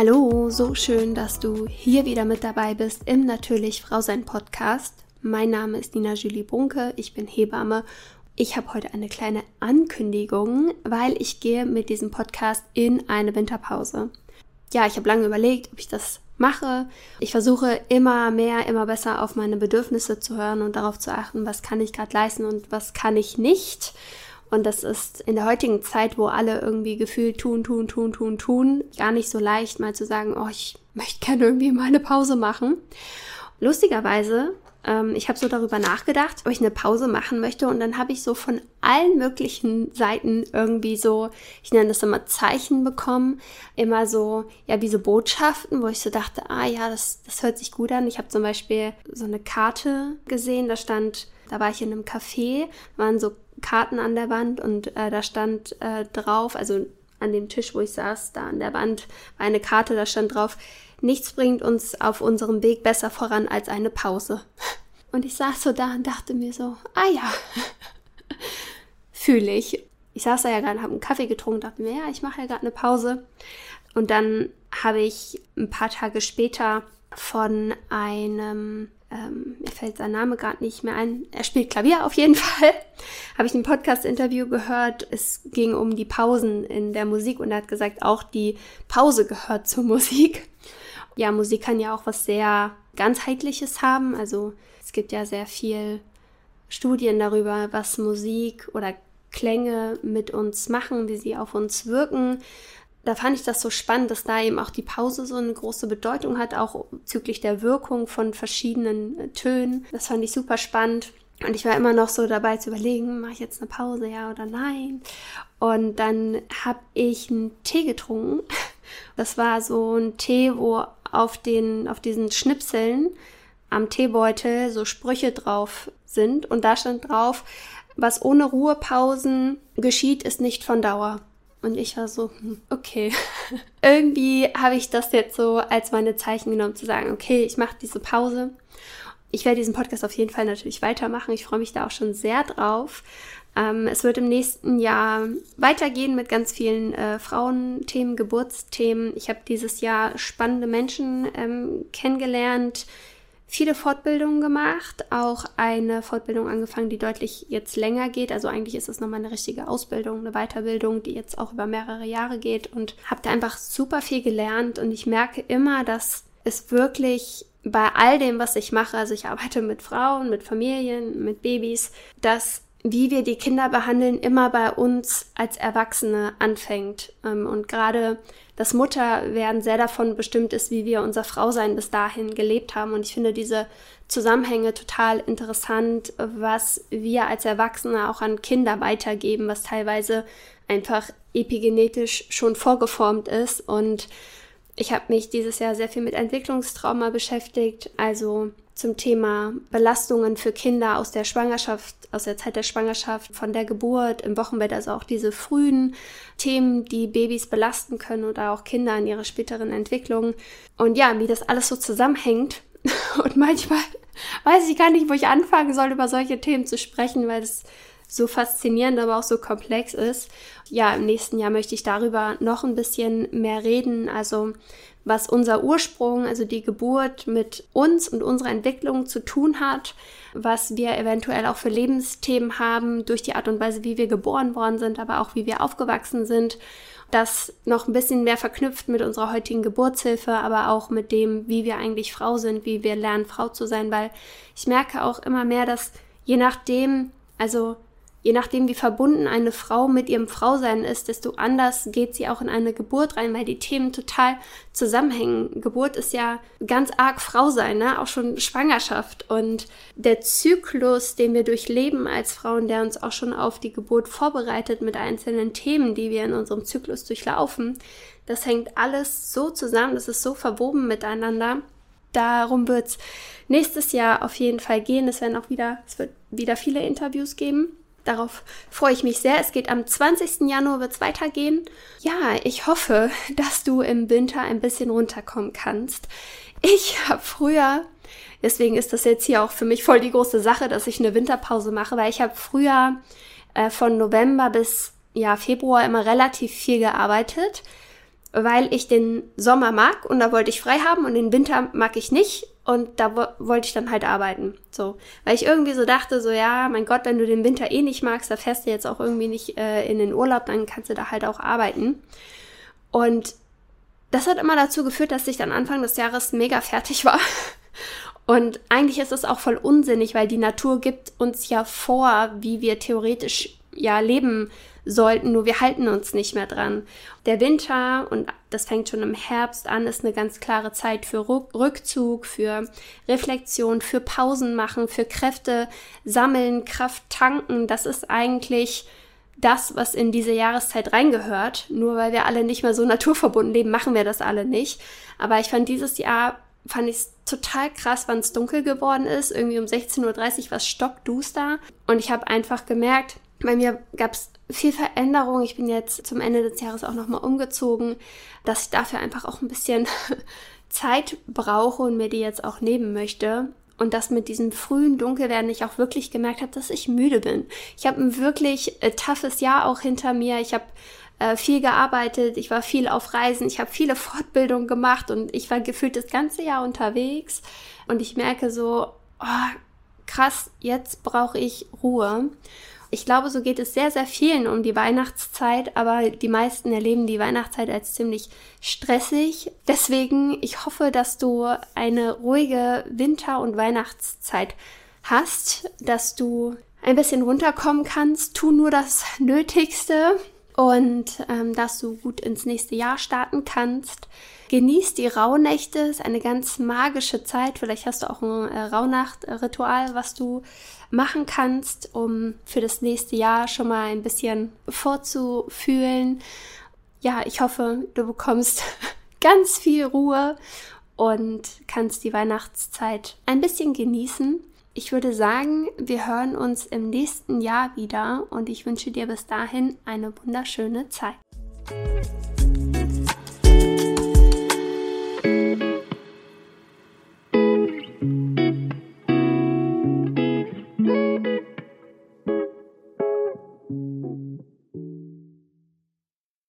Hallo, so schön, dass du hier wieder mit dabei bist im Natürlich Frau sein Podcast. Mein Name ist Nina Julie Brunke, ich bin Hebamme. Ich habe heute eine kleine Ankündigung, weil ich gehe mit diesem Podcast in eine Winterpause. Ja, ich habe lange überlegt, ob ich das mache. Ich versuche immer mehr, immer besser auf meine Bedürfnisse zu hören und darauf zu achten, was kann ich gerade leisten und was kann ich nicht. Und das ist in der heutigen Zeit, wo alle irgendwie gefühlt tun, gar nicht so leicht, mal zu sagen, oh, ich möchte gerne irgendwie mal eine Pause machen. Lustigerweise, ich habe so darüber nachgedacht, ob ich eine Pause machen möchte, und dann habe ich so von allen möglichen Seiten irgendwie so, ich nenne das immer Zeichen bekommen, immer so, ja, wie so Botschaften, wo ich so dachte, das hört sich gut an. Ich habe zum Beispiel so eine Karte gesehen, da war ich in einem Café, waren so Karten an der Wand und da stand drauf, also an dem Tisch, wo ich saß, da an der Wand war eine Karte, da stand drauf: Nichts bringt uns auf unserem Weg besser voran als eine Pause. Und ich saß so da und dachte mir so, fühle ich. Ich saß da ja gerade, habe einen Kaffee getrunken, dachte mir, ja, ich mache ja gerade eine Pause. Und dann habe ich ein paar Tage später von einem, mir fällt sein Name gerade nicht mehr ein, er spielt Klavier auf jeden Fall, habe ich ein Podcast-Interview gehört. Es ging um die Pausen in der Musik und er hat gesagt, auch die Pause gehört zur Musik. Ja, Musik kann ja auch was sehr Ganzheitliches haben. Also es gibt ja sehr viel Studien darüber, was Musik oder Klänge mit uns machen, wie sie auf uns wirken. Da fand ich das so spannend, dass da eben auch die Pause so eine große Bedeutung hat, auch bezüglich der Wirkung von verschiedenen Tönen. Das fand ich super spannend. Und ich war immer noch so dabei zu überlegen, mache ich jetzt eine Pause, ja oder nein? Und dann habe ich einen Tee getrunken. Das war so ein Tee, wo auf diesen Schnipseln am Teebeutel so Sprüche drauf sind. Und da stand drauf, was ohne Ruhepausen geschieht, ist nicht von Dauer. Und ich war so, okay. Irgendwie habe ich das jetzt so als meine Zeichen genommen, zu sagen, okay, ich mache diese Pause. Ich werde diesen Podcast auf jeden Fall natürlich weitermachen. Ich freue mich da auch schon sehr drauf. Es wird im nächsten Jahr weitergehen mit ganz vielen Frauenthemen, Geburtsthemen. Ich habe dieses Jahr spannende Menschen kennengelernt, viele Fortbildungen gemacht, auch eine Fortbildung angefangen, die deutlich jetzt länger geht. Also eigentlich ist es nochmal eine richtige Ausbildung, eine Weiterbildung, die jetzt auch über mehrere Jahre geht, und habe da einfach super viel gelernt. Und ich merke immer, dass es wirklich bei all dem, was ich mache, also ich arbeite mit Frauen, mit Familien, mit Babys, dass wie wir die Kinder behandeln, immer bei uns als Erwachsene anfängt. Und gerade das Mutterwerden sehr davon bestimmt ist, wie wir unser Frausein bis dahin gelebt haben. Und ich finde diese Zusammenhänge total interessant, was wir als Erwachsene auch an Kinder weitergeben, was teilweise einfach epigenetisch schon vorgeformt ist. Und ich habe mich dieses Jahr sehr viel mit Entwicklungstrauma beschäftigt, also zum Thema Belastungen für Kinder aus der Schwangerschaft, aus der Zeit der Schwangerschaft, von der Geburt, im Wochenbett, also auch diese frühen Themen, die Babys belasten können oder auch Kinder in ihrer späteren Entwicklung. Und ja, wie das alles so zusammenhängt. Und manchmal weiß ich gar nicht, wo ich anfangen soll, über solche Themen zu sprechen, weil es so faszinierend, aber auch so komplex ist. Ja, im nächsten Jahr möchte ich darüber noch ein bisschen mehr reden, also was unser Ursprung, also die Geburt mit uns und unserer Entwicklung zu tun hat, was wir eventuell auch für Lebensthemen haben durch die Art und Weise, wie wir geboren worden sind, aber auch wie wir aufgewachsen sind. Das noch ein bisschen mehr verknüpft mit unserer heutigen Geburtshilfe, aber auch mit dem, wie wir eigentlich Frau sind, wie wir lernen, Frau zu sein, weil ich merke auch immer mehr, dass je nachdem, wie verbunden eine Frau mit ihrem Frausein ist, desto anders geht sie auch in eine Geburt rein, weil die Themen total zusammenhängen. Geburt ist ja ganz arg Frausein, ne? Auch schon Schwangerschaft. Und der Zyklus, den wir durchleben als Frauen, der uns auch schon auf die Geburt vorbereitet mit einzelnen Themen, die wir in unserem Zyklus durchlaufen, das hängt alles so zusammen, das ist so verwoben miteinander. Darum wird es nächstes Jahr auf jeden Fall gehen. Es wird wieder viele Interviews geben. Darauf freue ich mich sehr. Es geht am 20. Januar, wird es weitergehen. Ja, ich hoffe, dass du im Winter ein bisschen runterkommen kannst. Ich habe früher, deswegen ist das jetzt hier auch für mich voll die große Sache, dass ich eine Winterpause mache, weil ich habe früher von November bis Februar immer relativ viel gearbeitet. weil ich den Sommer mag und da wollte ich frei haben und den Winter mag ich nicht und da wollte ich dann halt arbeiten. So, weil ich irgendwie so dachte, so ja, mein Gott, wenn du den Winter eh nicht magst, da fährst du jetzt auch irgendwie nicht in den Urlaub, dann kannst du da halt auch arbeiten. Und das hat immer dazu geführt, dass ich dann Anfang des Jahres mega fertig war. Und eigentlich ist es auch voll unsinnig, weil die Natur gibt uns ja vor, wie wir theoretisch ja leben sollten, nur wir halten uns nicht mehr dran. Der Winter, und das fängt schon im Herbst an, ist eine ganz klare Zeit für Rückzug, für Reflexion, für Pausen machen, für Kräfte sammeln, Kraft tanken. Das ist eigentlich das, was in diese Jahreszeit reingehört. Nur weil wir alle nicht mehr so naturverbunden leben, machen wir das alle nicht. Aber ich fand dieses Jahr, fand ich es total krass, wann es dunkel geworden ist. Irgendwie um 16:30 Uhr war es stockduster. Und ich habe einfach gemerkt, bei mir gab es viel Veränderung. Ich bin jetzt zum Ende des Jahres auch nochmal umgezogen, dass ich dafür einfach auch ein bisschen Zeit brauche und mir die jetzt auch nehmen möchte. Und dass mit diesem frühen Dunkelwerden ich auch wirklich gemerkt habe, dass ich müde bin. Ich habe ein wirklich toughes Jahr auch hinter mir. Ich habe viel gearbeitet, ich war viel auf Reisen, ich habe viele Fortbildungen gemacht und ich war gefühlt das ganze Jahr unterwegs. Und ich merke so, oh, krass, jetzt brauche ich Ruhe. Ich glaube, so geht es sehr, sehr vielen um die Weihnachtszeit, aber die meisten erleben die Weihnachtszeit als ziemlich stressig. Deswegen, ich hoffe, dass du eine ruhige Winter- und Weihnachtszeit hast, dass du ein bisschen runterkommen kannst. Tu nur das Nötigste und dass du gut ins nächste Jahr starten kannst. Genieß die Rauhnächte, ist eine ganz magische Zeit. Vielleicht hast du auch ein Rauhnacht-Ritual, was du machen kannst, um für das nächste Jahr schon mal ein bisschen vorzufühlen. Ja, ich hoffe, du bekommst ganz viel Ruhe und kannst die Weihnachtszeit ein bisschen genießen. Ich würde sagen, wir hören uns im nächsten Jahr wieder und ich wünsche dir bis dahin eine wunderschöne Zeit.